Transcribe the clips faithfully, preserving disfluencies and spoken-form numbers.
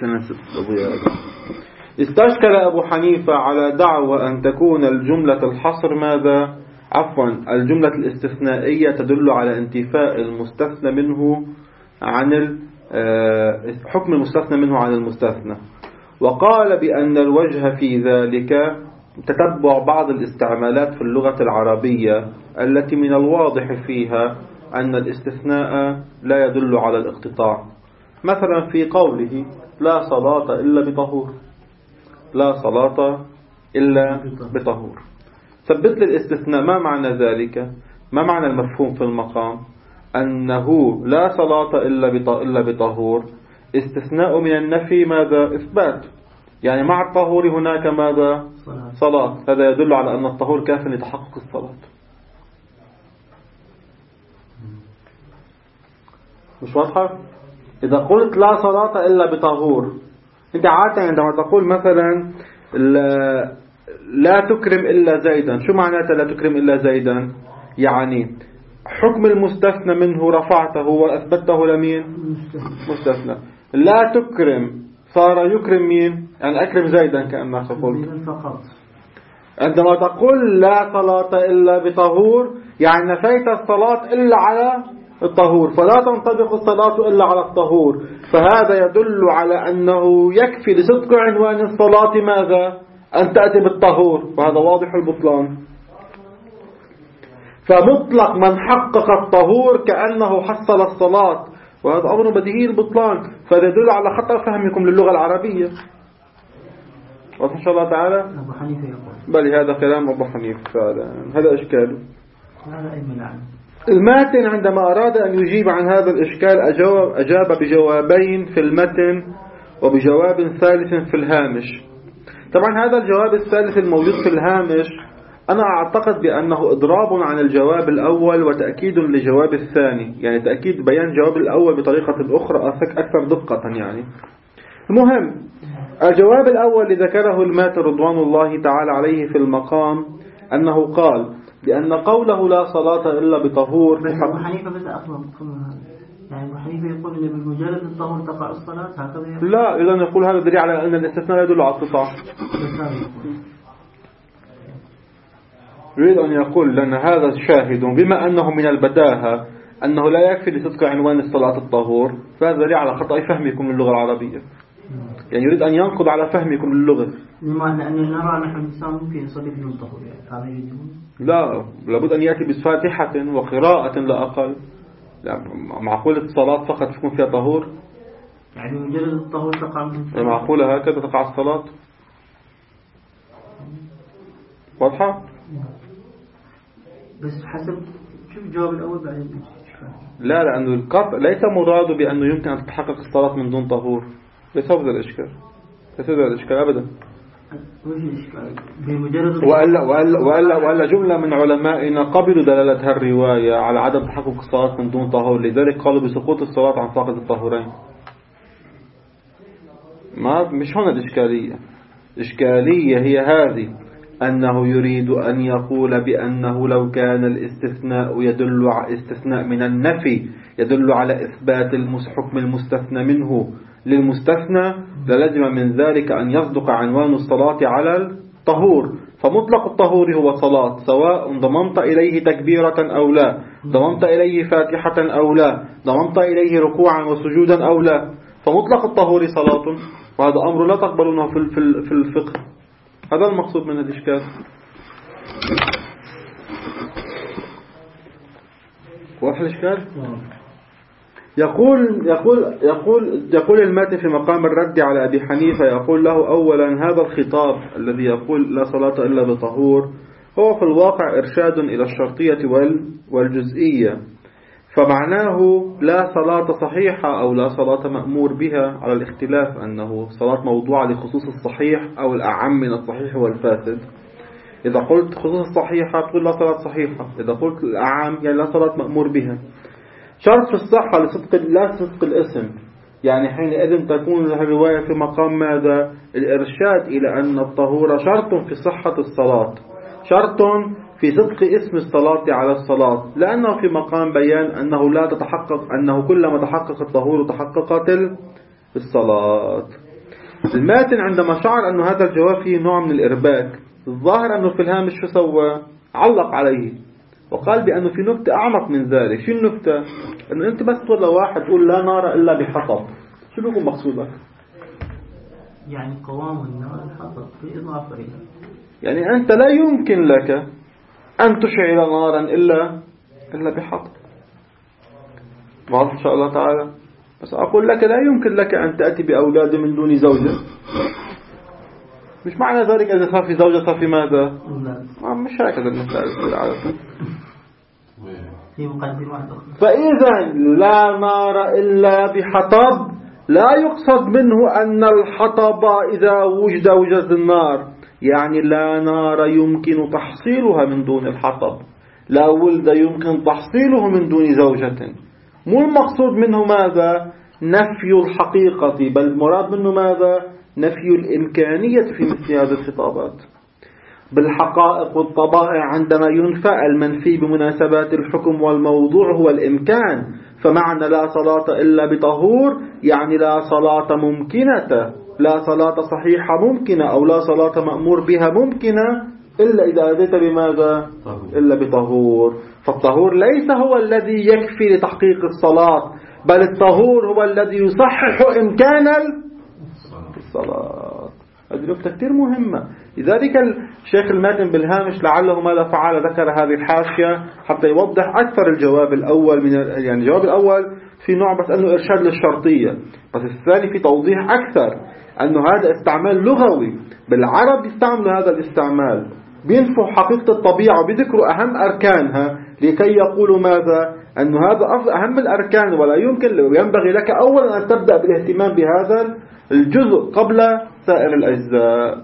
استشكل أبو حنيفة على دعوى أن تكون الجملة الحصر ماذا؟ عفوا الجملة الاستثنائية تدل على انتفاء المستثنى منه عن حكم المستثنى منه عن المستثنى، وقال بأن الوجه في ذلك تتبع بعض الاستعمالات في اللغة العربية التي من الواضح فيها أن الاستثناء لا يدل على الاقتطاع. مثلا في قوله لا صلاة إلا بطهور، لا صلاة إلا بطهور، ثبت لي الاستثناء. ما معنى ذلك؟ ما معنى المفهوم في المقام؟ أنه لا صلاة إلا بطهور استثناء من النفي ماذا؟ إثبات، يعني مع الطهور هناك ماذا؟ صلاة. هذا يدل على أن الطهور كاف لتحقق الصلاة. مش واضحة؟ إذا قلت لا صلاة إلا بطهور، أنت عادة عندما تقول مثلا لا, لا تكرم إلا زيدا، شو معناته لا تكرم إلا زيدا؟ يعني حكم المستثنى منه رفعته وأثبته لمين؟ مستثنى. لا تكرم صار يكرم مين؟ يعني أكرم زيدا كأنك قلت. عندما تقول لا صلاة إلا بطهور يعني نفيت الصلاة إلا على الطهور، فلا تنطبق الصلاة إلا على الطهور، فهذا يدل على أنه يكفي لصدق عنوان الصلاة ماذا؟ أن تأتي بالطهور، وهذا واضح البطلان. فمطلق من حقق الطهور كأنه حصل الصلاة، وهذا أمر بديهي البطلان، فهذا يدل على خطأ فهمكم للغة العربية. وإن شاء الله تعالى أبو حنيفة يقول بل هذا كلام أبو حنيفة فعلا، هذا إشكاله. هذا أي ملعن. الماتن عندما أراد أن يجيب عن هذا الإشكال أجاب, أجاب بجوابين في المتن وبجواب ثالث في الهامش. طبعا هذا الجواب الثالث الموجود في الهامش أنا أعتقد بأنه إضراب عن الجواب الأول وتأكيد لجواب الثاني، يعني تأكيد بيان جواب الأول بطريقة أخرى أكثر دقة. يعني المهم الجواب الأول اللي ذكره الماتن رضوان الله تعالى عليه في المقام أنه قال بأن قوله لا صلاة إلا بطهور. بس أبو حنيفة بدأ أخبر يعني أبو حنيفة يقول إن بمجرد الطهور تقع الصلاة هكذا. لا، إذا يقول هذا دليل على أن الاستثناء يدل على القطاع. يريد أن يقول لأن هذا شاهد بما أنه من البداهة أنه لا يكفي لصدق عنوان الصلاة الطهور، فهذا دليل على خطأ فهمكم للغة العربية. يعني يريد أن ينقض على فهمكم للغة. لماذا؟ لأن نرى نحن الإنسان ممكن يصلي بدون طهور، يعني هذا يجب. لا، لابد أن يأتي بفاتحة وقراءة لا أقل. لا، معقولة الصلاة فقط تكون فيها طهور؟ يعني مجرد الطهور تقع منه. معقولة هكذا تقع الصلاة؟ واضحة؟ بس حسب شوف الجواب الأول بعدين. لا، لأنه القطع ليس مراد بأنه يمكن أن تتحقق الصلاة من دون طهور. ليس هذا الإشكال، ليس هذا الإشكال أبدا. وألا, وألا, وألا, وألا جملة من علمائنا قبلوا دلالة هالرواية على عدم تحقق الصلاة من دون طهور، لذلك قالوا بسقوط الصلاة عن فاقد الطهورين. ما مش هنا الإشكالية. الإشكالية هي هذه، أنه يريد أن يقول بأنه لو كان الاستثناء يدل على استثناء من النفي يدل على إثبات حكم المستثنى منه للمستثنى للزم من ذلك أن يصدق عنوان الصلاة على الطهور، فمطلق الطهور هو صلاة، سواء ضممت إليه تكبيرة أو لا، ضممت إليه فاتحة أو لا، ضممت إليه ركوعا وسجودا أو لا، فمطلق الطهور صلاة، وهذا أمر لا تقبلونه في الفقه. هذا المقصود من الإشكال. واضح الإشكال؟ يقول يقول يقول يقول الماتن في مقام الرد على أبي حنيفة، يقول له أولا هذا الخطاب الذي يقول لا صلاة إلا بطهور هو في الواقع إرشاد إلى الشرطية والجزئية، فمعناه لا صلاة صحيحة أو لا صلاة مأمور بها على الاختلاف، أنه صلاة موضوعة لخصوص الصحيح أو الأعم من الصحيح والفاسد. إذا قلت خصوص الصحيحة تقول لا صلاة صحيحة، إذا قلت الأعم يعني لا صلاة مأمور بها. شرط في الصحة لصدق لا صدق الاسم، يعني حينئذ تكون الرواية في مقام ماذا؟ الإرشاد إلى أن الطهور شرط في صحة الصلاة، شرط في صدق اسم الصلاة على الصلاة، لأنه في مقام بيان أنه لا تتحقق، أنه كلما تحقق الطهور تحققت الصلاة. الماتن عندما شعر أن هذا الجواب فيه نوع من الإرباك، الظاهر أنه في الهامش شو سوى؟ علق عليه وقال بأنه في نكتة أعمق من ذلك. شو النكتة؟ أنه أنت بس تقول لواحد تقول لا نار إلا بحطب، شو بيكون مقصودك؟ يعني قوام النار الحطب بإضافة إلى، يعني أنت لا يمكن لك أن تشعل نارا إلا إلا بحطب. واضح إن شاء الله تعالى. بس أقول لك لا يمكن لك أن تأتي بأولاد من دون زوجة. مش معنى ذلك إذا صار في زوجة صار في ماذا؟ لا. مش هكذا المسائل عادة. في مقدمات. فإذا لا نار إلا بحطب لا يقصد منه أن الحطب إذا وجد وجد النار، يعني لا نار يمكن تحصيلها من دون الحطب، لا ولد يمكن تحصيله من دون زوجة. مو المقصود منه ماذا؟ نفي الحقيقة، بل المراد منه ماذا؟ نفي الإمكانية في مثل هذه الخطابات. بالحقائق والطبائع عندما ينفى المنفي بمناسبات الحكم والموضوع هو الإمكان، فمعنى لا صلاة إلا بطهور يعني لا صلاة ممكنة، لا صلاة صحيحة ممكنة، أو لا صلاة مأمور بها ممكنة إلا إذا أتيت بماذا؟ إلا بطهور. فالطهور ليس هو الذي يكفي لتحقيق الصلاة، بل الطهور هو الذي يصحح إمكان الصلاة. هذه نقطة كثير مهمة. لذلك الشيخ الماتن بالهامش لعله ماذا فعل ذكر هذه الحاشية حتى يوضح أكثر الجواب الأول من يعني الجواب الأول في نوع بس أنه إرشاد للشرطية، بس الثاني في توضيح أكثر أنه هذا استعمال لغوي، بالعرب يستعملوا هذا الاستعمال، بينفوا حقيقة الطبيعة وبيذكروا أهم أركانها لكي يقولوا ماذا؟ أنه هذا أهم الأركان، ولا يمكن ينبغي لك أولا أن تبدأ بالاهتمام بهذا الجزء قبل سائر الأجزاء.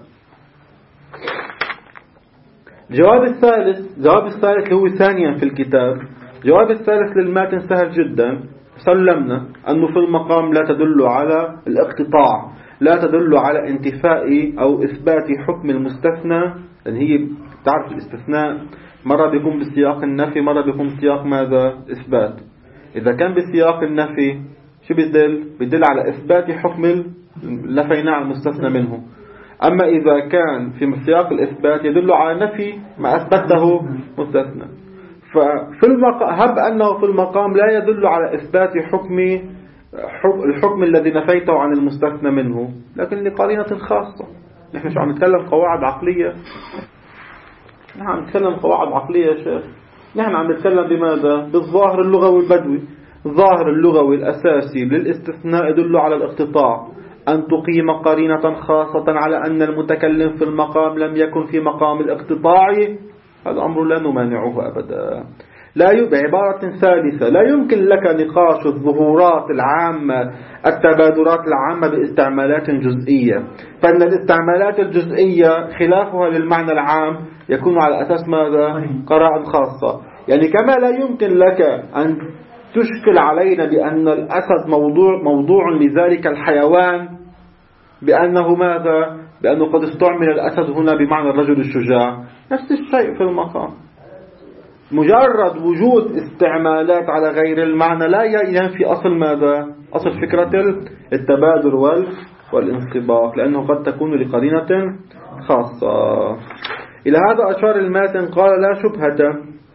الجواب الثالث جواب الثالث اللي هو ثانيا في الكتاب. جواب الثالث للماتن سهل جدا. سلمنا أنه في المقام لا تدل على الاقتطاع، لا تدل على انتفاء أو إثبات حكم المستثنى، لأن هي تعرف الاستثناء مرة بيكون بسياق النفي مرة بيكون بسياق ماذا؟ إثبات. إذا كان بسياق النفي شو بيدل؟ بيدل على إثبات حكم نفينا عن المستثنى منه. أما إذا كان في سياق الإثبات يدل على نفي ما أثبته مستثنى. ففي المقام هب أنه في المقام لا يدل على إثبات حكم الحكم الذي نفيته عن المستثنى منه، لكن لقرينة خاصة. نحن شو عم نتكلم قواعد عقلية، نحن عم نتكلم قواعد عقلية يا شيخ. نحن عم نتكلم بماذا؟ بالظاهر اللغوي البدوي. الظاهر اللغوي الأساسي للاستثناء يدل على الاقتطاع، أن تقيم قرينة خاصة على أن المتكلم في المقام لم يكن في مقام الاقتطاع، هذا أمر لا نمانعه أبدا. لا ي... بعبارة ثالثة لا يمكن لك نقاش الظهورات العامة التبادرات العامة باستعمالات جزئية، فإن الاستعمالات الجزئية خلافها للمعنى العام يكون على أساس ماذا؟ قراءة خاصة. يعني كما لا يمكن لك أن تشكل علينا بأن الأسد موضوع موضوع لذلك الحيوان بأنه ماذا؟ بأنه قد استعمل الأسد هنا بمعنى الرجل الشجاع، نفس الشيء في المقام. مجرد وجود استعمالات على غير المعنى لا ينفي أصل ماذا؟ أصل فكرة التبادل والانطباق، لأنه قد تكون لقرينة خاصة. إلى هذا أشار الماتن قال لا شبهة.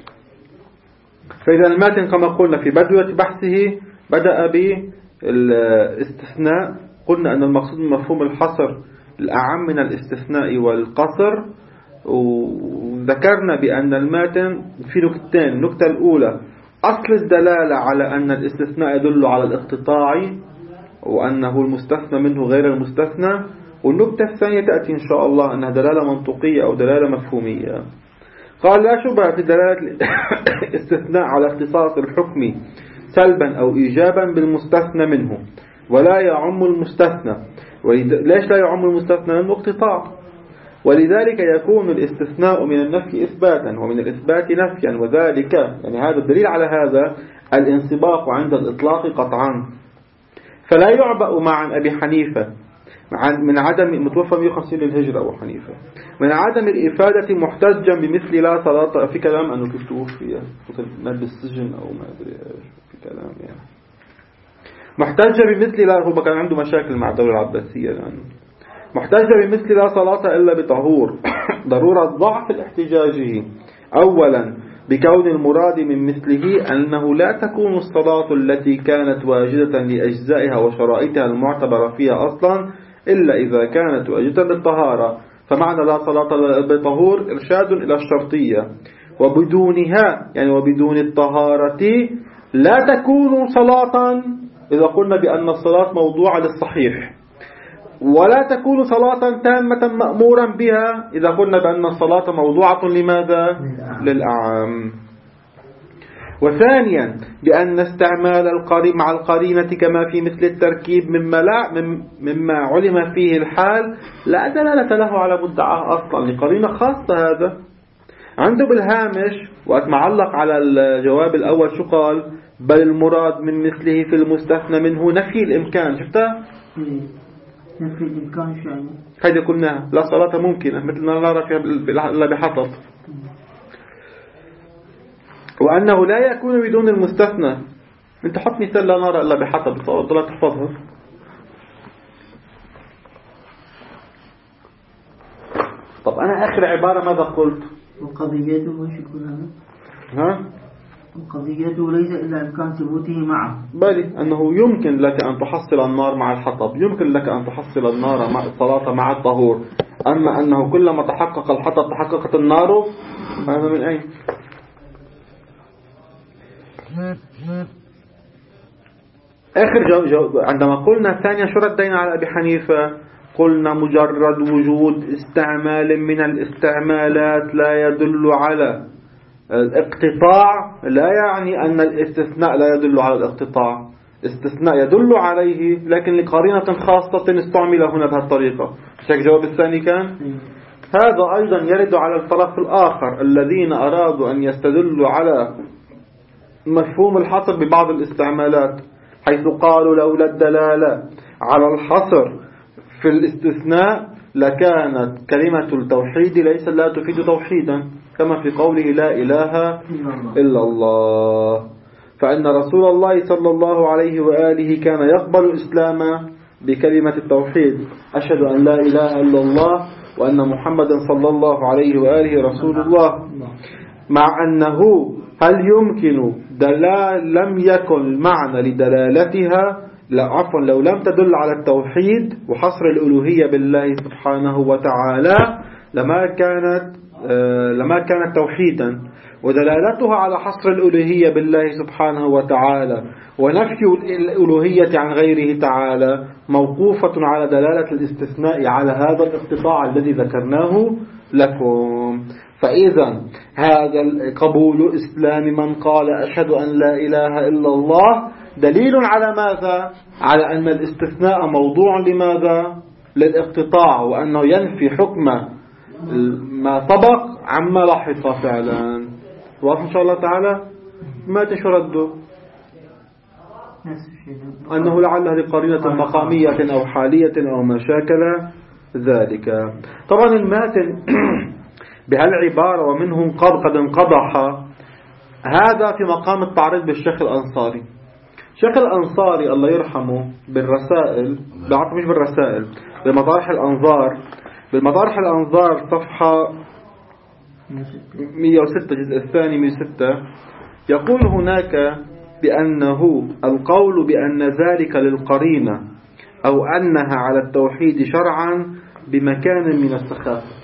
فإذا الماتن كما قلنا في بدوة بحثه بدأ بالاستثناء، قلنا أن المقصود من مفهوم الحصر الأعم من الاستثناء والقصر، وذكرنا بأن الماتن في نكتتين. النكتة الأولى أصل الدلالة على أن الاستثناء يدل على الاقتطاع وأنه المستثنى منه غير المستثنى، والنكتة الثانية تأتي إن شاء الله أنها دلالة منطقية أو دلالة مفهومية. قال لا شبهة في دلالة الاستثناء على اختصاص الحكم سلبا أو إيجابا بالمستثنى منه، ولا يعم المستثنى. ليش لا يعم المستثنى؟ لأنه اقتطاع، ولذلك يكون الاستثناء من النفي إثباتا ومن الإثبات نفيا، وذلك يعني هذا الدليل على هذا الانسباق عند الإطلاق قطعا. فلا يعبأ مع أبي حنيفة من عدم متوفى مئة وخمسين للهجرة أبو حنيفة من عدم الإفادة محتجا بمثل لا صلاة في كلام أنه كيف توفي مات بالسجن أو ما أدري إيش في كلام يعني محتجا بمثل لا. هو كان عنده مشاكل مع الدولة العباسية لأنه محتج بمثل لا صلاة إلا بطهور ضرورة ضعف الاحتجاجه. أولا بكون المراد من مثله أنه لا تكون الصلاة التي كانت واجدة لأجزائها وشرائطها المعتبرة فيها أصلا إلا إذا كانت واجدة للطهارة، فمعنى لا صلاة بطهور إرشاد إلى الشرطية، وبدونها يعني وبدون الطهارة لا تكون صلاة إذا قلنا بأن الصلاة موضوعة للصحيح، ولا تكون صلاة تامة مأمورا بها إذا قلنا بأن الصلاة موضوعة لماذا؟ للأعم. وثانيا بأن استعمال القرين مع القرينة كما في مثل التركيب مما, لا مما علم فيه الحال لا دلالة له على مدعاه أصلا، لقرينة خاصة. هذا عنده بالهامش وقت معلق على الجواب الأول شو قال؟ بل المراد من مثله في المستثنى منه نفي الإمكان. شفتها؟ نفي الإمكان شو يعني؟ هذه قلناها لا صلاة ممكنة مثل ما نرى فيها إلا بحطب. وأنه لا يكون بدون المستثنى. أنت حط مثال لا نرى إلا بحطب ضل تحفظها. طب أنا آخر عبارة ماذا قلت؟ وقضيته وش يكون هذا؟ ها؟ وقضيته ليس إلا إمكان ثبوته معه. بل أنه يمكن لك أن تحصل النار مع الحطب، يمكن لك أن تحصل النار مع الصلاة مع الطهور، أما أنه كلما تحقق الحطب تحققت النار، هذا من أين؟ آخر جو جو عندما قلنا ثانيا شو ردينا على أبي حنيفة؟ قلنا مجرد وجود استعمال من الاستعمالات لا يدل على الاقتطاع، لا يعني أن الاستثناء لا يدل على الاقتطاع. استثناء يدل عليه لكن لقرينة خاصة استعمل هنا بهالطريقة. شك جواب الثاني كان هذا أيضا يرد على الطرف الآخر الذين أرادوا أن يستدلوا على مفهوم الحصر ببعض الاستعمالات، حيث قالوا لولا الدلالة على الحصر في الاستثناء لكانت كلمة التوحيد ليس لا تفيد توحيدا، كما في قوله لا إله إلا الله. فإن رسول الله صلى الله عليه وآله كان يقبل الإسلام بكلمة التوحيد، أشهد أن لا إله إلا الله وأن محمدا صلى الله عليه وآله رسول الله، مع أنه هل يمكن دلال لم يكن المعنى لدلالتها لا عفوا لو لم تدل على التوحيد وحصر الألوهية بالله سبحانه وتعالى لما كانت لما كانت توحيدا، ودلالتها على حصر الألوهية بالله سبحانه وتعالى ونفي الألوهية عن غيره تعالى موقوفة على دلالة الاستثناء على هذا الاقتطاع الذي ذكرناه لكم. فإذا هذا قبول إسلام من قال أشهد أن لا إله إلا الله دليل على ماذا؟ على أن الاستثناء موضوع لماذا؟ للاقتطاع، وأنه ينفي حكم ما سبق عما لاحق فعلا. واضح إن شاء الله تعالى؟ ما تشرده أنه لعله لقرينة مقامية أو حالية أو ما شاكل ذلك. طبعا الماتن بهالعبارة ومنهم قد قد انقضح هذا في مقام التعريض بالشيخ الأنصاري. الشيخ الأنصاري الله يرحمه بالرسائل بعرف مش بالرسائل بمطارح الأنظار بالمطارح الأنظار صفحة مئة وستة جزء الثاني مئة وستة يقول هناك بأنه القول بأن ذلك للقرينة أو أنها على التوحيد شرعا بمكان من السخافة.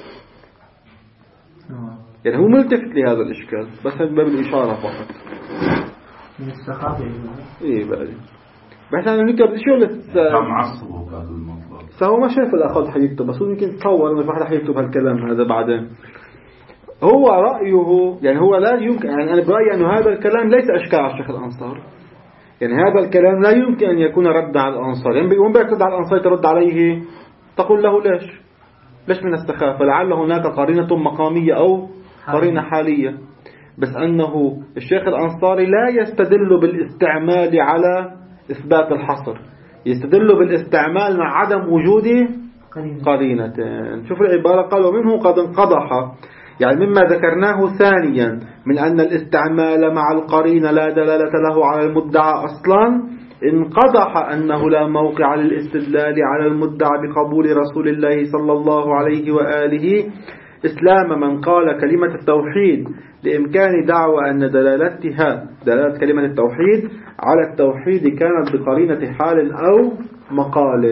يعني هو ملتفت لهذا الإشكال بس من باب الإشارة فقط من السخافة. إيه بقى بس أنا نكتب شو لس كم عصبه هذا الموضوع سهو ما شايف الأخذ حيكتب بس هو يمكن تصور إنه واحد حيكتب هالكلام هذا بعدين. هو رأيه يعني هو لا يمكن يعني أنا برأيي أنه هذا الكلام ليس أشكال على الشيخ الأنصار. يعني هذا الكلام لا يمكن أن يكون رد على الأنصار. يعني يوم بيرد على الأنصار ترد عليه تقول له ليش ليش من السخافة؟ لعل هناك قرينة مقامية أو قرينة حالية. بس أنه الشيخ الأنصاري لا يستدل بالاستعمال على إثبات الحصر، يستدل بالاستعمال مع عدم وجود قرينة. شوف العبارة قال ومنه قد انقضح يعني مما ذكرناه ثانيا من أن الاستعمال مع القرينة لا دلالة له على المدعى أصلا إن قدح أنه لا موقع للاستدلال على المدعى بقبول رسول الله صلى الله عليه وآله إسلام من قال كلمة التوحيد لإمكان دعوى أن دلالتها دلالة كلمة التوحيد على التوحيد كانت بقرينة حال أو مقال.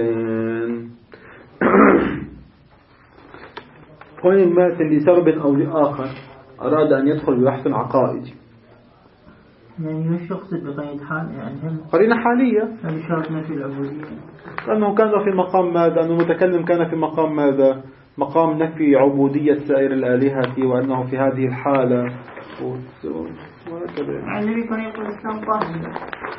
وين مات لسبب أو لآخر أراد أن يدخل ببحث عقائدي، يعني مش يقصد بقرينة حال، يعني قرينة حالية، يعني شرطنا في العبودية، لأنه كان في مقام ماذا؟ أنه المتكلم كان في مقام ماذا؟ مقام نفي عبودية سائر الآلهة، وأنه في هذه الحالة وهكذا. النبي كان يقول الإسلام ظاهر.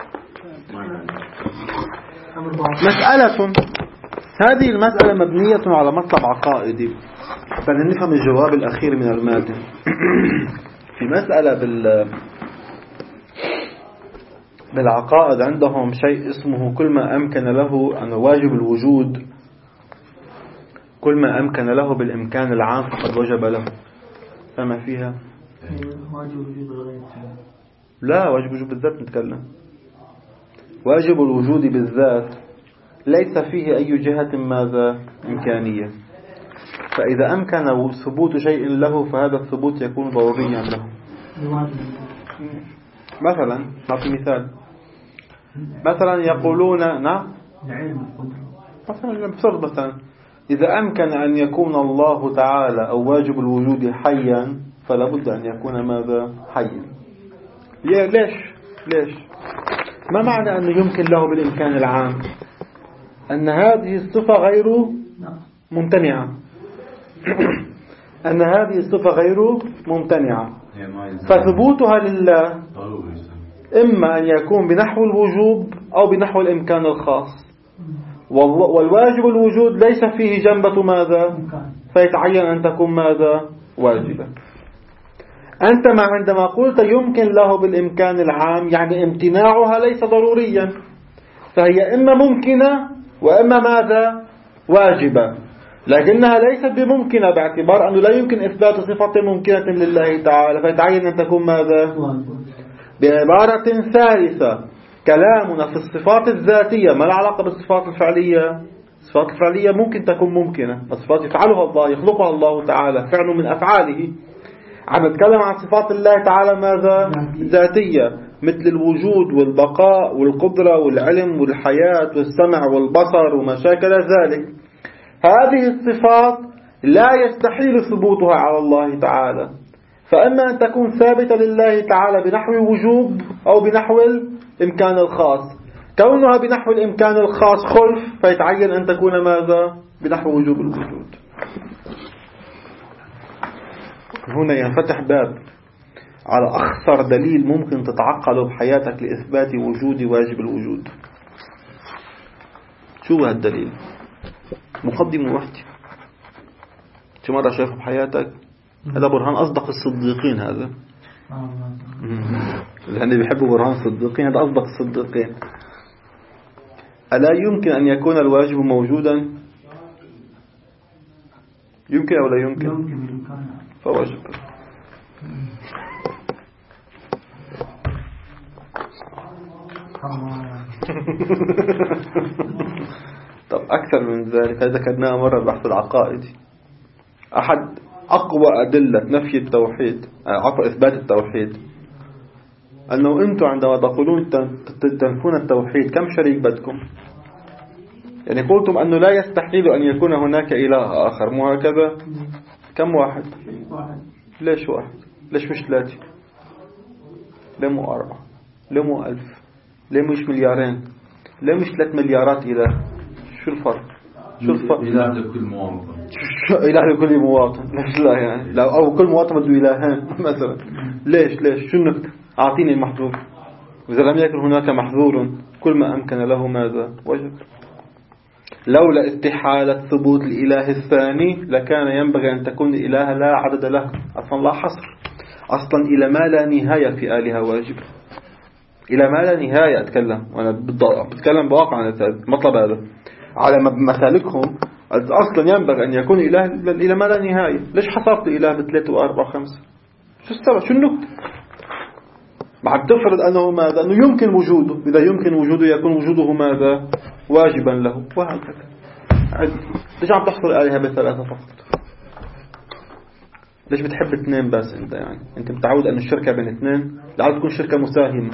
مسألة هذه المسألة مبنية على مطلب عقائدي، فنفهم الجواب الأخير من المادة. في مسألة بال بالعقائد عندهم شيء اسمه كل ما أمكن له أن واجب الوجود، كل ما أمكن له بالإمكان العام فقد وجب له. فما فيها واجب الوجود الغير، لا واجب الوجود بالذات نتكلم. واجب الوجود بالذات ليس فيه أي جهة ماذا إمكانية، فإذا أمكن ثبوت شيء له فهذا الثبوت يكون ضروريا له. مثلا نعطي مثال، مثلا يقولون نعم مثلا بفرض مثلا إذا أمكن أن يكون الله تعالى أو واجب الوجود حيا فلا بد أن يكون ماذا حيا. ليش ليش ما معنى أنه يمكن له بالإمكان العام؟ أن هذه الصفة غير ممتنعة أن هذه الصفة غير ممتنعة، فثبوتها لله إما أن يكون بنحو الوجوب أو بنحو الإمكان الخاص، والواجب الوجود ليس فيه جنبة ماذا؟ فيتعين أن تكون ماذا؟ واجبة. أنت ما عندما قلت يمكن له بالإمكان العام يعني امتناعها ليس ضروريا، فهي إما ممكنة وإما ماذا؟ واجبة، لكنها ليست بممكنة باعتبار أنه لا يمكن إثبات صفة ممكنة لله تعالى فيتعين أن تكون ماذا؟ بعبارة ثالثة كلامنا في الصفات الذاتية ما العلاقة بالصفات الفعلية؟ الصفات الفعلية ممكن تكون ممكنة، الصفات يفعلها الله يخلقها الله تعالى فعل من أفعاله. عم نتكلم عن صفات الله تعالى ماذا؟ ذاتية، مثل الوجود والبقاء والقدرة والعلم والحياة والسمع والبصر وما شاكل ذلك. هذه الصفات لا يستحيل ثبوتها على الله تعالى، فإما أن تكون ثابتة لله تعالى بنحو وجوب أو بنحو الإمكان الخاص. كونها بنحو الإمكان الخاص خلف فيتعين أن تكون ماذا؟ بنحو وجوب الوجود. هنا ينفتح باب على أخطر دليل ممكن تتعقله بحياتك لإثبات وجود واجب الوجود. شو هالدليل؟ مقدمة واحدة شو مرة شايفه بحياتك؟ هذا برهان أصدق الصديقين، هذا اللي بيحبوا برهان الصديقين، هذا أصدق الصديقين. ألا يمكن أن يكون الواجب موجودا؟ يمكن أو لا يمكن؟ فواجب. طب أكثر من ذلك، هذا ذكرناه مرة البحث العقائدي. أحد أقوى أدلة نفي التوحيد عفوا إثبات التوحيد أنه أنتم عندما تقولون تنفون التوحيد كم شريك بدكم؟ يعني قلتم أنه لا يستحيل أن يكون هناك إله آخر، مو هكذا؟ كم واحد؟ ليش واحد؟ ليش مش ثلاثة؟ ليه مو أربعة؟ ليه مو ألف؟ ليه مش مليارين؟ ليه مش ثلاث مليارات إله؟ شو الفرق؟ شو الفرق؟ إله لكل مواطن. شو إله لكل مواطن؟ ليش لا يعني؟ لو أو كل مواطن بده إلهين مثلا، ليش ليش؟ شو النكتة؟ أعطيني المحظور. وإذا لم يكن هناك محظور كل ما أمكن له ماذا؟ وجب. لولا استحالة ثبوت الإله الثاني لكان ينبغي أن تكون الإله لا عدد له، أصلا لا حصر، أصلا إلى ما لا نهاية في آلهة واجب، إلى ما لا نهاية. أتكلم وأنا بتكلم بواقع مطلب هذا على مسالكهم. أصلا ينبغي أن يكون إله إلى ما لا نهاية. ليش حصرت إله بثلاثة وأربعة وخمسة؟ شو السبب؟ شو النكتة؟ عم تفرض أنه ماذا؟ أنه يمكن وجوده، إذا يمكن وجوده يكون وجوده ماذا؟ واجبا له، وهكذا. ليش عم تحصر آلهة بثلاثة فقط؟ ليش بتحب اثنين بس أنت؟ يعني أنت متعود أن الشركة بين اثنين، لعل تكون شركة مساهمة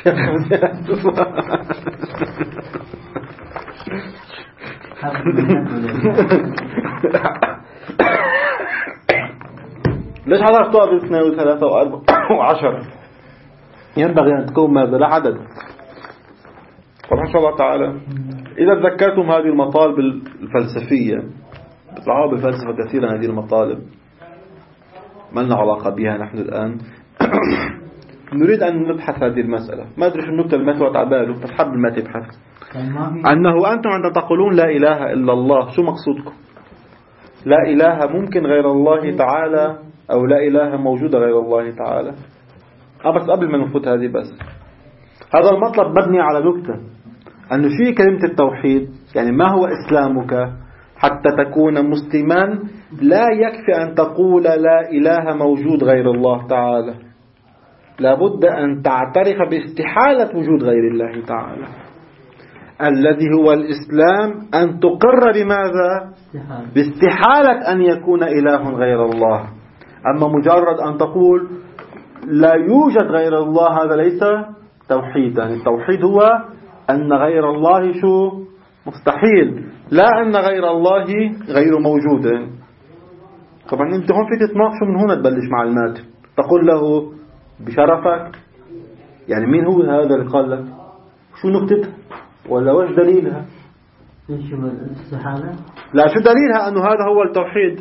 ليش حضرتوا باثنين وثلاثة وأربعة وعشرة؟ ينبغي أن تكون ماذا؟ لا عدد. طبعا إن شاء الله تعالى إذا تذكرتم هذه المطالب الفلسفية، بتلعبوا بالفلسفة كثيرا هذه المطالب، ما لنا علاقة بها نحن الآن. نريد أن نبحث هذه المسألة. ما أدري شو النكتة اللي ما توقع عباله، بس حب ما تبحث أنه أنتم عندما تقولون لا إله إلا الله، شو مقصودكم؟ لا إله ممكن غير الله تعالى، أو لا إله موجودة غير الله تعالى؟ أه بس قبل ما نفوت هذه، بس هذا المطلب مبني على نكتة، أنه شيء كلمة التوحيد، يعني ما هو إسلامك حتى تكون مسلما؟ لا يكفي أن تقول لا إله موجود غير الله تعالى، لابد أن تعترف باستحالة وجود غير الله تعالى. الذي هو الإسلام أن تقر بماذا؟ باستحالة أن يكون إله غير الله. أما مجرد أن تقول لا يوجد غير الله، هذا ليس توحيد. يعني التوحيد هو أن غير الله شو؟ مستحيل، لا أن غير الله غير موجود. طبعا أنت هون فيك تتناقشوا من هنا، تبلش مع المات تقول له بشرفك، يعني مين هو هذا اللي قال لك؟ شو نكتتها؟ ولا وش دليلها؟ شو الاستحالة؟ لا، شو دليلها أنه هذا هو التوحيد؟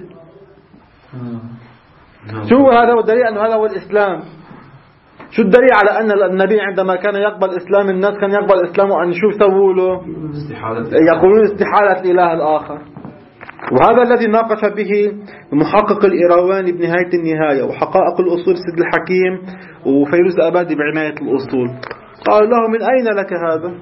شو هذا هو الدليل أنه هذا هو الإسلام؟ شو الدليل على أن النبي عندما كان يقبل إسلام الناس كان يقبل إسلامه أن شو يسووا له؟ يقولون استحالة الإله الآخر. وهذا الذي ناقش به محقق الإيرواني بنهاية النهاية، وحقائق الأصول سيد الحكيم وفيروز أبادي بعناية الأصول. قال له من أين لك هذا؟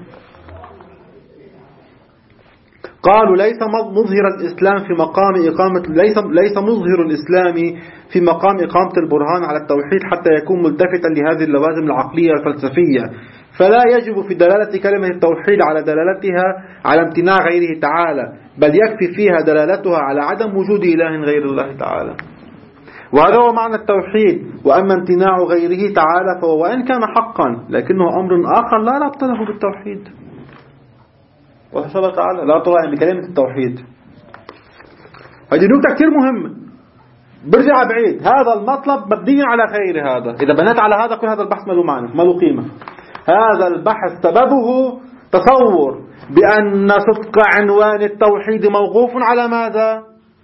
قالوا ليس مظهر الإسلام في مقام إقامة ليس ليس مظهر الإسلام في مقام إقامة البرهان على التوحيد حتى يكون ملتفتا لهذه اللوازم العقلية الفلسفية، فلا يجب في دلالة كلمة التوحيد على دلالتها على امتناع غيره تعالى، بل يكفي فيها دلالتها على عدم وجود إله غير الله تعالى. وهذا هو معنى التوحيد. وأما امتناع غيره تعالى فهو وإن كان حقا لكنه أمر آخر لا ربط له بالتوحيد. والله سبحانه وتعالى لا طلع بكلمة التوحيد. هذه نقطة كثير مهمة. برجع بعيد، هذا المطلب مبني على غير هذا. إذا بنيت على هذا كل هذا البحث ما له معنى، ما له قيمة. هذا البحث سببه تصور بأن صدق عنوان التوحيد موقوف على ماذا؟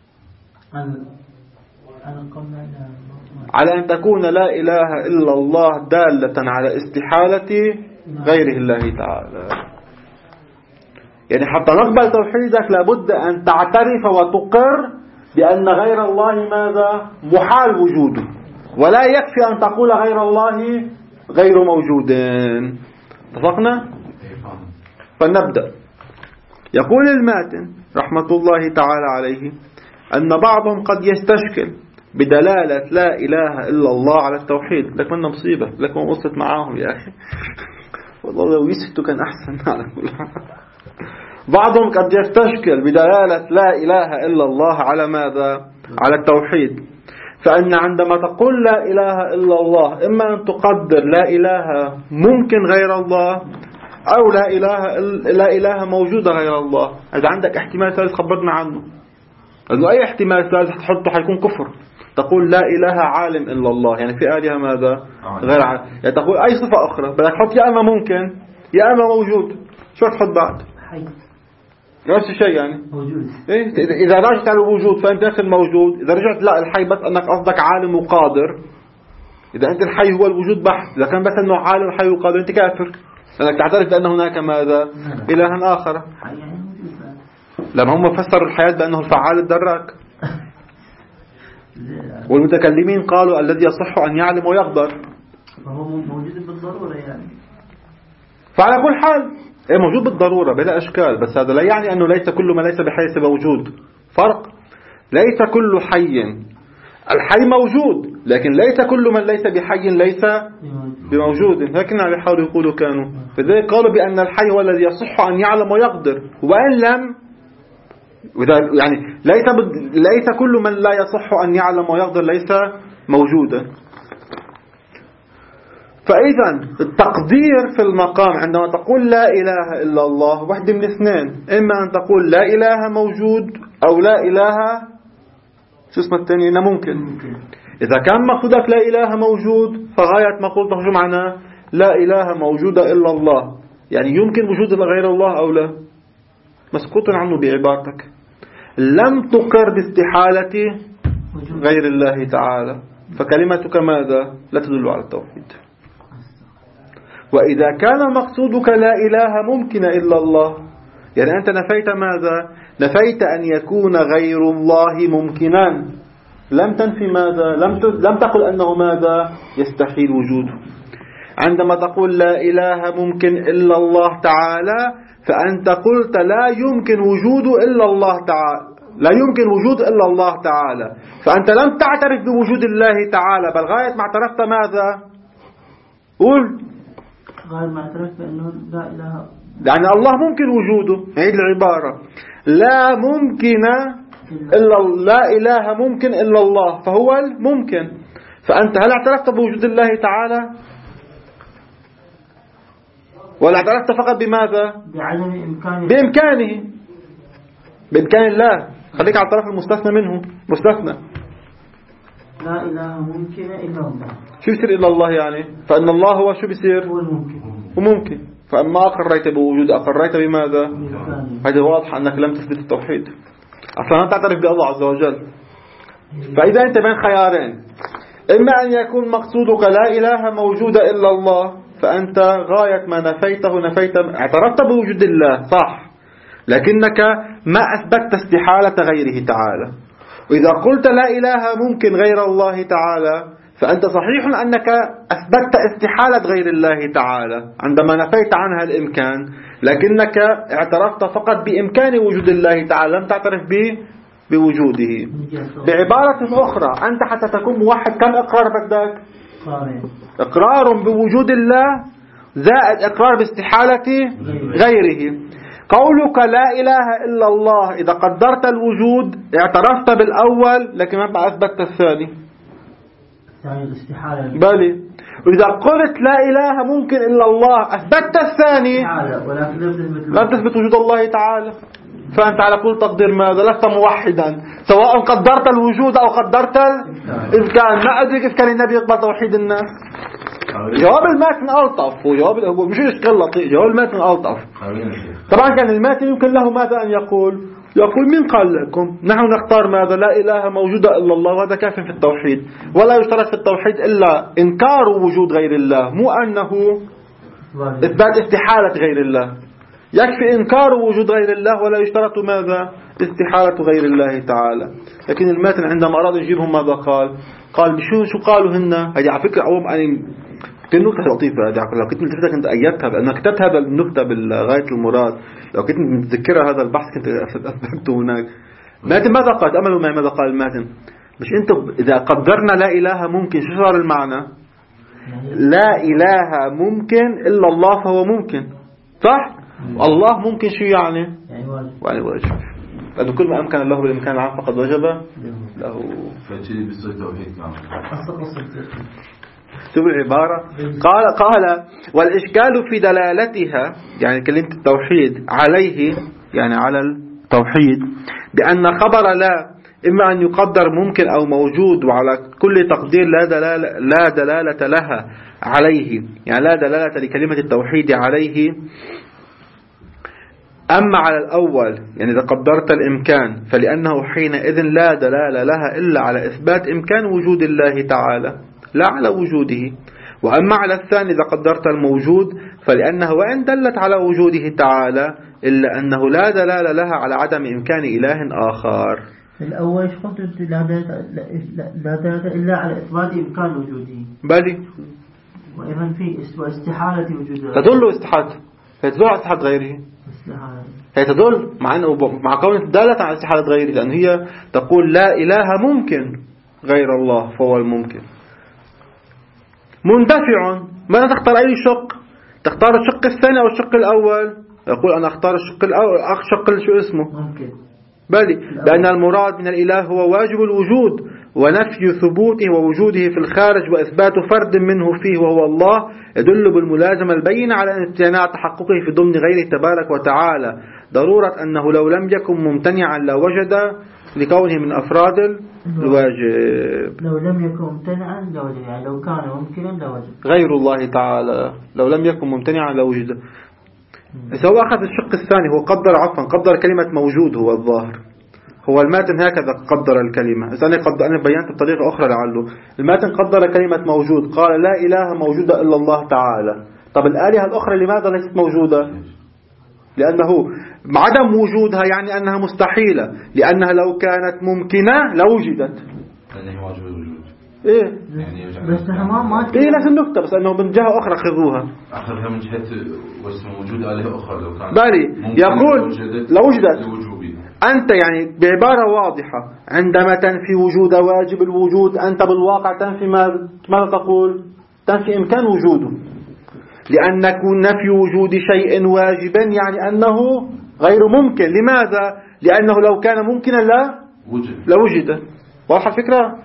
على أن تكون لا إله إلا الله دالة على استحالة غيره الله تعالى. يعني حتى نقبل توحيدك لابد أن تعترف وتقر بأن غير الله ماذا؟ محال وجوده، ولا يكفي أن تقول غير الله غير موجود. اتفقنا؟ فنبدأ. يقول الماتن رحمة الله تعالى عليه أن بعضهم قد يستشكل بدلالة لا إله إلا الله على التوحيد. لك من مصيبة، لك ما وصلت معاهم يا أخي والله لو يسكتوا كان أحسن. على كل حال بعضهم قد يستشكل بدلالة لا إله إلا الله على ماذا؟ على التوحيد. فأن عندما تقول لا إله إلا الله إما أن تقدر لا إله ممكن غير الله، أو لا إله لا إله موجودة غير الله. إذا عندك احتمال ثالث خبرنا عنه، لأنه أي احتمال ثالث تحطه حيكون كفر. تقول لا إله عالم إلا الله، يعني في آلهة ماذا؟ غير عالم. يعني تقول أي صفة أخرى بدك تحط يا أما ممكن يا أما موجود. شو تحط بعد؟ حي. نفس الشيء يعني موجود. إيه؟ إذا رجعت على الوجود فأنت داخل موجود. إذا رجعت لا الحي بس أنك قصدك عالم وقادر. إذا أنت الحي هو الوجود بحث، إذا كان بس أنه عالم حي وقادر أنت كافر، لأنك تعترف بأن هناك ماذا؟ إلها آخر. لما هم فسروا الحياة بأنه الفعال الدراك. والمتكلمين قالوا الذي يصح أن يعلم ويقدر، فهو موجود بالضرورة يعني. فعلى كل حال إيه موجود بالضرورة بلا أشكال، بس هذا لا يعني أنه ليس كل ما ليس بحيث موجود. فرق. ليس كل حي الحي موجود، لكن ليس كل من ليس بحي ليس بموجود، لكن على حال يقولوا كانوا. فذلك قالوا بأن الحي هو الذي يصح أن يعلم ويقدر، وإن لم يعني ليس ليس كل من لا يصح أن يعلم ويقدر ليس موجودا. فإذا التقدير في المقام عندما تقول لا إله إلا الله واحدة من اثنين، إما أن تقول لا إله موجود أو لا إله شو اسمه الثاني هنا ممكن. إذا كان مقصودك لا إله موجود فغاية ما قلت تخرج معنا لا إله موجودة إلا الله، يعني يمكن وجود غير الله أو لا، مسكوت عنه بعبارتك، لم تقر باستحالة غير الله تعالى، فكلمتك ماذا؟ لا تدل على التوحيد. وإذا كان مقصودك لا إله ممكن إلا الله، يعني أنت نفيت ماذا؟ نفيت أن يكون غير الله ممكنا، لم تنفي ماذا؟ لم لم تقل أنه ماذا؟ يستحيل وجوده. عندما تقول لا إله ممكن إلا الله تعالى فأنت قلت لا يمكن وجود إلا الله تعالى، لا يمكن وجود إلا الله تعالى، فأنت لم تعترف بوجود الله تعالى، بل غاية ما اعترفت ماذا؟ قول غاية ما اعترفت بأنه لا إله، يعني الله ممكن وجوده. هذه العبارة لا ممكن إلا لا إله ممكن إلا الله، فهو الممكن. فأنت هل اعترفت بوجود الله تعالى ولا اعترفت فقط بماذا؟ بعدم إمكانه، بإمكانه، بإمكان الله. خليك على الطرف المستثنى منه، مستثنى لا إله ممكن إلا الله. شو يصير إلا الله يعني؟ فإن الله هو شو بيصير؟ هو الممكن وممكن. فأما أقريت بوجود أقريت بماذا؟ هذا واضح أنك لم تثبت التوحيد أصلا، أنت تعترف بالله عز وجل. فإذا أنت بين خيارين، إما أن يكون مقصودك لا إله موجودة إلا الله، فأنت غاية ما نفيته نفيت اعترفت بوجود الله صح، لكنك ما أثبتت استحالة غيره تعالى. وإذا قلت لا إله ممكن غير الله تعالى فأنت صحيح أنك أثبتت استحالة غير الله تعالى عندما نفيت عنها الإمكان، لكنك اعترفت فقط بإمكان وجود الله تعالى، لم تعترف به بوجوده. بعبارة أخرى، أنت حتى تكون موحد كم إقرار بدك؟ إقرار بوجود الله زائد إقرار باستحالة غيره. قولك لا إله إلا الله إذا قدرت الوجود اعترفت بالأول لكن ما أثبتت الثاني، بلي. وإذا قلت لا إله ممكن إلا الله أثبتت الثاني لا تثبت وجود الله تعالى. فأنت على كل تقدير ماذا؟ لست موحدا، سواء قدرت الوجود أو قدرت الإمكان. ما أدري كيف كان النبي يقبل توحيد الناس. جواب الماتن ألطف، وجواب هو مش إشكال لطيف، جواب الماتن ألطف. طبعا كان الماتن يمكن له ماذا أن يقول؟ يقول من قال لكم نحن نختار ماذا؟ لا إله موجودة إلا الله، وهذا كاف في التوحيد، ولا يشترط في التوحيد إلا إنكار وجود غير الله، مو أنه إثبات استحالة غير الله. يكفي إنكار وجود غير الله ولا يشترط ماذا؟ استحالة غير الله تعالى. لكن الماتن عندما أراد يجيبهم ماذا قال؟ قال شو شو قالوا هن؟ هذه على فكرة عوام يعني كل نكتة لطيفة، لو كنت متذكرها كنت أيدتها بأن كتبت هذا النكتة بالغاية المراد، لو كنت متذكرها هذا البحث كنت أثبته هناك. ماتن ماذا قال؟ تأملوا معي ماذا قال الماتن. مش أنتم إذا قدرنا لا إله ممكن شو صار المعنى؟ لا إله ممكن إلا الله فهو ممكن، صح؟ الله ممكن شو يعني؟ يعني واجب. لأنه كل ما أمكن الله بالإمكان العام فقد وجب له. فشيء بالصوت توحيد شوف العبارة. قال قال والإشكال في دلالتها، يعني كلمة التوحيد عليه يعني على التوحيد، بأن خبر لا إما أن يقدر ممكن أو موجود، وعلى كل تقدير لا دلالة لا دلالة لها عليه، يعني لا دلالة لكلمة التوحيد عليه. أما على الأول يعني إذا قدرت الإمكان فلأنه حينئذ لا دلالة لها إلا على إثبات إمكان وجود الله تعالى لا على وجوده. وأما على الثاني إذا قدرت الموجود فلأنه وإن دلت على وجوده تعالى إلا أنه لا دلالة لها على عدم إمكان إله آخر. الأول إيش قلت؟ لا دلالة إلا على إثبات إمكان وجوده، بلي. وإذن في استحالة وجوده تدل استحالة، فتدل على استحالة غيره، هي تدل مع أنه مع كون دالة على استحالة غيره، لأن هي تقول لا إله ممكن غير الله فهو الممكن. مندفع، ماذا تختار أي شق؟ تختار الشق الثاني أو الشق الأول؟ يقول أنا أختار الشق الأول، الشق شو اسمه ممكن. بلي، لأن المراد من الإله هو واجب الوجود ونفي ثبوته ووجوده في الخارج وإثبات فرد منه فيه وهو الله، يدل بالملازمة البينة على امتناع تحققه في ضمن غيره تبارك وتعالى، ضرورة أنه لو لم يكن ممتنعا لوجد لكونه من أفراد الواجب. لو لم يكن ممتنعا لوجد، يعني لو كان ممكنا لوجد غير الله تعالى لو لم يكن ممتنعا لوجد. سواء أخذ الشق الثاني، هو قدر عفوا قدر كلمة موجود، هو الظاهر هو الماتن هكذا قدر الكلمة. إذا أنا, قد... أنا بيانت بطريقة أخرى لعله الماتن قدر كلمة موجود، قال لا إله موجودة إلا الله تعالى. طب الآلهة الأخرى لماذا ليست موجودة؟ لأنه عدم وجودها يعني أنها مستحيلة، لأنها لو كانت ممكنة لوجدت. لأنه واجب الوجود. إيه يعني بس ما ما إيه نفس النقطة، بس أنه من جهة أخرى خذوها. أخذها من جهة واسم وجود آلهة أخرى لو كان بالي يقول لوجدت. أنت يعني بعبارة واضحة عندما تنفي وجود واجب الوجود أنت بالواقع تنفي ماذا تقول؟ تنفي إمكان وجوده، لأن نفي وجود شيء واجبا يعني أنه غير ممكن. لماذا؟ لأنه لو كان ممكنا لا لوجد. واضحة الفكرة؟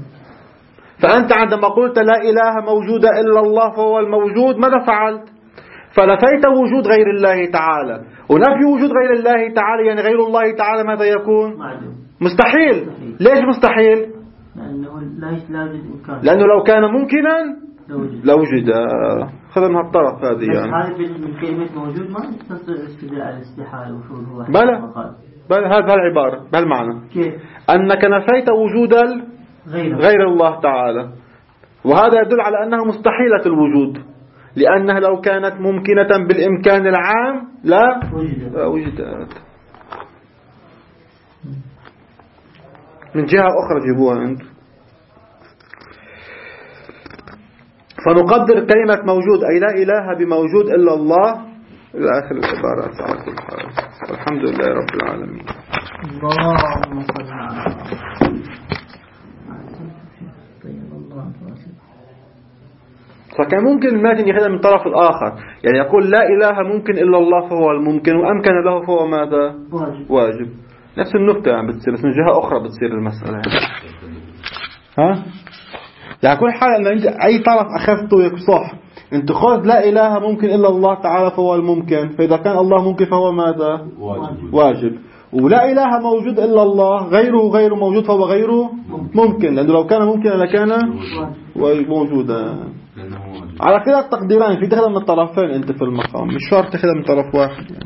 فأنت عندما قلت لا إله موجود إلا الله فهو الموجود ماذا فعلت؟ فنفيت وجود غير الله تعالى، ونفي وجود غير الله تعالى يعني غير الله تعالى ماذا يكون؟ مستحيل. ليش مستحيل؟ لأنه لا يوجد إمكان، لأنه لو كان ممكنا لوجد. خذ من هالطرف هذه يعني. هذا من كلمة موجود ما تستدل على الاستحالة وشو هو. بلى بلى هذا العبارة بهالمعنى كيف؟ أنك نفيت وجود غير, غير الله تعالى، وهذا يدل على أنها مستحيلة الوجود، لأنها لو كانت ممكنة بالإمكان العام لا وجدت. من جهة أخرى جيبوها أنتم. فنقدر كلمة موجود أي لا إله بموجود إلا الله إلى آخر العبارات على كل حال. الحمد لله رب العالمين. اللهم صل على فكان ممكن الماتن يأخذها من طرف الآخر، يعني يقول لا إله ممكن إلا الله فهو الممكن، وأمكن له فهو ماذا؟ واجب. واجب. نفس النقطة يعني بتصير، بس من جهة أخرى بتصير المسألة يعني. ها؟ يعني كل حال أن أنت أي طرف أخذته صح. أنت خذ لا إله ممكن إلا الله تعالى فهو الممكن، فإذا كان الله ممكن فهو ماذا؟ واجب. واجب. ولا إله موجود إلا الله غيره غير موجود فهو غيره ممكن، لأنه لو كان ممكن لكان موجودا. على كده التقديرين في تاخذها من الطرفين أنت في المقام، مش شرط تاخذها من طرف واحد يعني.